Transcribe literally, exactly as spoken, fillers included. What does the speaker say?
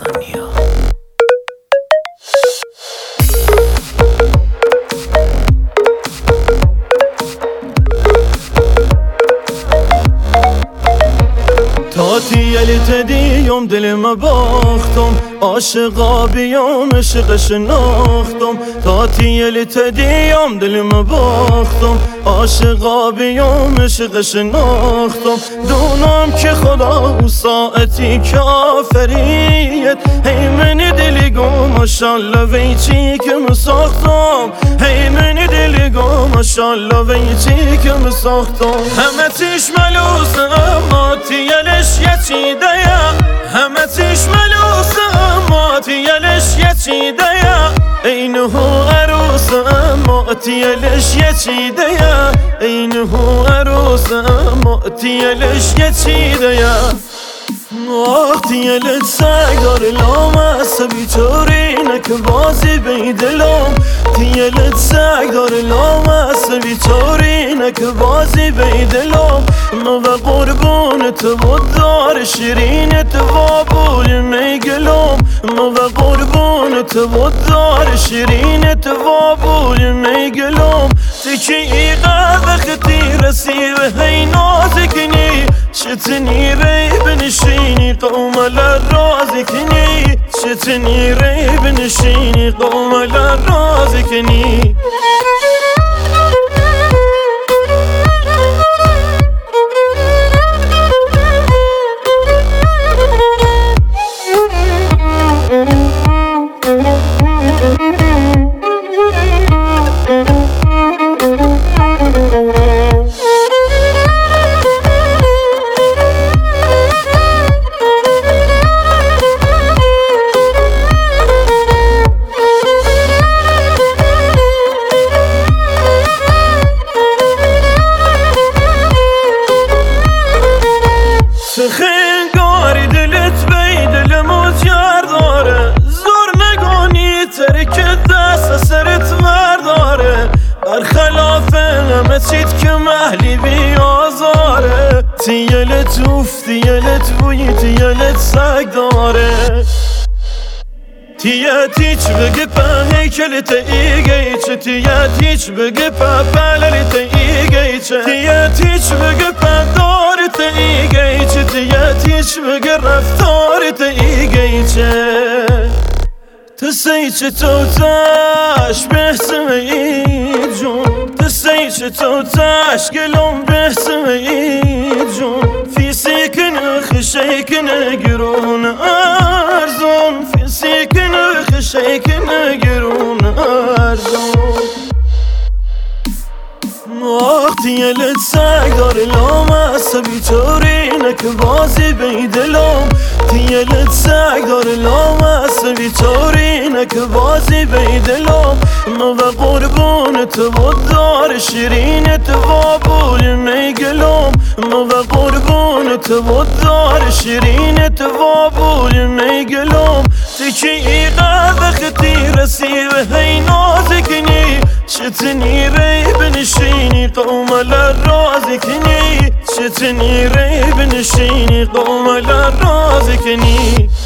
تاتي تديم دل ما باختم عاشقا بیام عشق شناختم تاتي تديم دل ما باختم عاشقا بیام عشق شناختم دونم که خدا و ساعتی کافریت هی من دلی گم ماشالله وی چی که مساختم هی من دلی گم ماشالله وی چی که مساختم همه تیش ملوس اما تیلش یچیده همه تیش ملوس اما تیلش یچیده اینه عروس اما تیلش یچیده اینه عروس اما تیلش یچیده وقتی لت سگ داره لام است بیچاره که بازی بیدلم تیلت سگ داره لام است بیچاره که بازی بیدلم ما و قربونت و دار شیرینت و بول میگلم ما و قربونت و دار شیرینت و بول میگلم تکی ایقا وقتی رسی و هی نازکنی شتنی ری بنشینی قوم لرازی کنی شتنی ری بنشینی قوم لرازی کنی خنگاری دلت بی دل مجر داره زور نگانی ترک دست سرت ورداره برخلاف همه چیت که محلی بیازاره تیلت اوف تیلت بوی تیلت سگ داره تیت هیچ بگه په هیکلت ایگه چه تیت هیچ بگه په پللت ایگه چه تیت هیچ بگه په دارت ایگه چه تیت هیچ بگه رفتارت ایگه چه تسی چه تو تاش بحثم ای جون تسی چه تو تاش گلوم بحثم ای جون فی سیکن خشیکن گرون ارزون فی سیکن خشیکن گرون ارزون وقتی لت سگ داره لام است بیچاره که بازی بیدلم تیلت سگ داره لام است بیچاره که بازی بیدلم ما و قربونت و دار شیرینت و بول میگلم ما و قربونت و دار شیرینت و بول میگلم تکی ایقا وقتی رسی و هی نازکنی شتنی ری بنشینی قوم لرازی کنی شتنی ری بنشینی قوم لرازی کنی